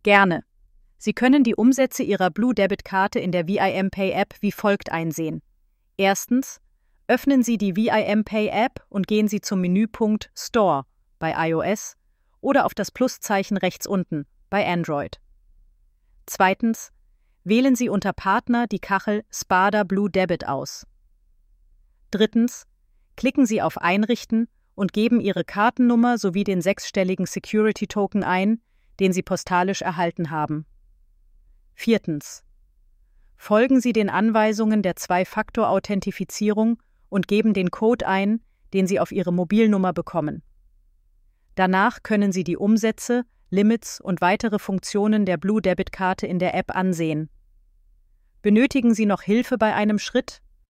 Gerne. Sie können die Umsätze Ihrer Blue Debit-Karte in der VIM-Pay-App wie folgt einsehen. Erstens, öffnen Sie die VIM-Pay-App und gehen Sie zum Menüpunkt Store bei iOS oder auf das Pluszeichen rechts unten bei Android. Zweitens, wählen Sie unter Partner die Kachel Spada Blue Debit aus. Drittens, klicken Sie auf Einrichten und geben Ihre Kartennummer sowie den 6-stelligen Security-Token ein, den Sie postalisch erhalten haben. Viertens, folgen Sie den Anweisungen der 2-Faktor-Authentifizierung und geben den Code ein, den Sie auf Ihre Mobilnummer bekommen. Danach können Sie die Umsätze, Limits und weitere Funktionen der Blue Debit-Karte in der App ansehen. Benötigen Sie noch Hilfe bei einem Schritt?